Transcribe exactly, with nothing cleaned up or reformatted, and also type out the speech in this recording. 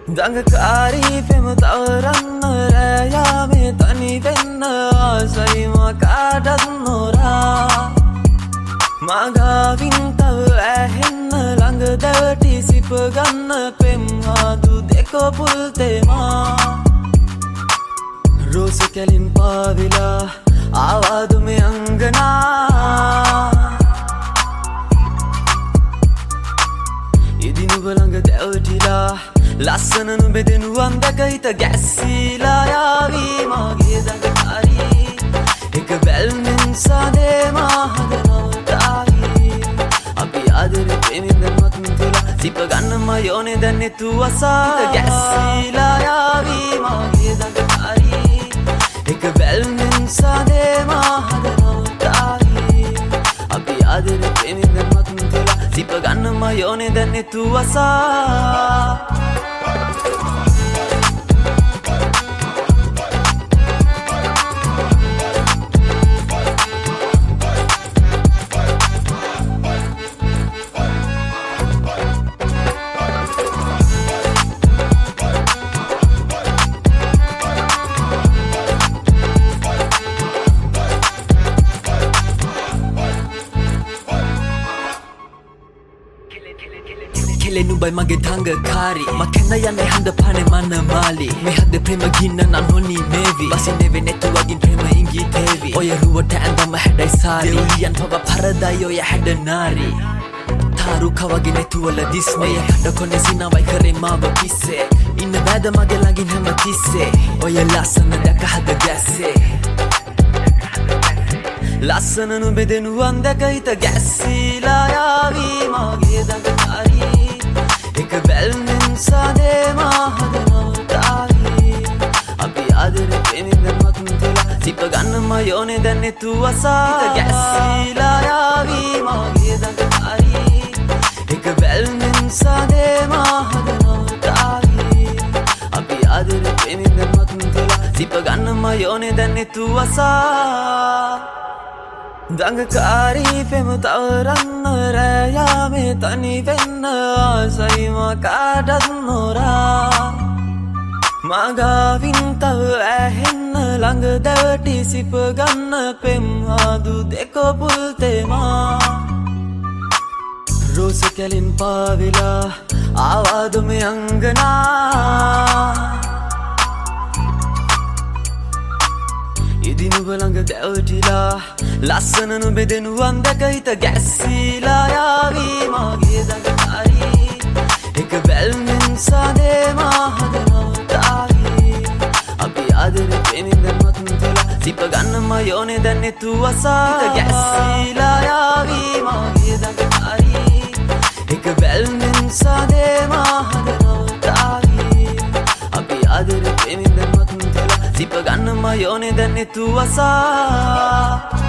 දඟකාරී පෙම තවරන්න රෑයාමේ තනි වෙන්න ආසයිම කාටත් නොරා මගාවින් තව ඇහෙන්න ළඟ දැවටි සිප ගන්න පෙම් හාදු දෙකොපුල් තෙමා රෝස කැලින් පාවිලා ආවාදු මේ අංගනා ඉදින් ඔබ ළඟ දැවටිලා ලස්සන නුබෙදෙනුවන් දැක හිත ගැස්සීලා යාවී මාගේ දඟකාරී එක බැල්මෙන් සාදේ මා හදනවතායි අපි ආදරේ ප්‍රේමෙන් දැන්වත් තුලා සිප ගන්න මයෝනේ දැන් එතු අසා හිත ගැස්සීලා යාවී මාගේ දඟකාරී එක බැල්මෙන් සාදේ මා හදනවතායි අපි ආදරේ ප්‍රේමෙන් දැන්වත් තුලා සිප ගන්න මයෝනේ දැන් එතු අසා නුබයි මගේ දඟකාරී මකෙන්න යන්නේ හඳ පානේ මන මාලි මේ හදේ ප්‍රේම ගින්න නනොනි මේවි බසින්නේ වෙනෙතු වගින් ප්‍රේම ඉංගි තේවි ඔය රුවට ඇඳම හැඩයි සාරි දෙවියන් පව පරදයි ඔය හැඩ නාරි තාරුක වගේ නෙතුවල දිස්නේ කඩ කොනේ සිනවයි කරේ මාව පිස්සේ ඉන්න බෑද මගේ ළඟින් හැම තිස්සේ ඔය ලස්සන දැක හද ගැස්සේ ලස්සන නුබෙදෙනුවන් දැක හිත ගැස්සීලා යාවී මාගේ දඟකාරී එක බැල්මෙන් සාදේ මා හදනවතායි අපි ආදරේ ප්‍රේමෙන් දැන්වත් තුලා සිප ගන්න මයෝනේ දැන් එතු අසා හිත ගැස්සීලා යාවී මාගේ දඟකාරී එක බැල්මෙන් සාදේ මා හදනවතායි අපි ආදරේ ප්‍රේමෙන් දැන්වත් තුලා සිප ගන්න මයෝනේ දැන් එතු අසා දඟකාරී පෙම තවරන්න රෑයාමේ තනි වෙන්න ආසයිම කාටත් නොරා මගාවින් තව ඇහෙන්න ළඟ දැවටි සිප ගන්න පෙම් හාදු දෙකොපුල් තෙමා රෝස කැලින් පාවිලා ආවාදු මේ අංගනා ඉදින් ඔබ ළඟ දැවටිලා ලස්සන නුබෙදෙනුවන් දැක හිත ගැස්සීලා යාවී මාගේ දඟකාරී එක බැල්මෙන් සාදේ මා හදනවතායි අපි ආදරේ ප්‍රේමෙන් දැන්වත් තුලා සිප ගන්න මයෝනේ දැන් එතු අසා හිත ගැස්සීලා යාවී මාගේ දඟකාරී එක බැල්මෙන් සාදේ මා හදනවතායි අපි ආදරේ ප්‍රේමෙන් දැන්වත් තුලා සිප ගන්න මයෝනේ දැන් එතු අසා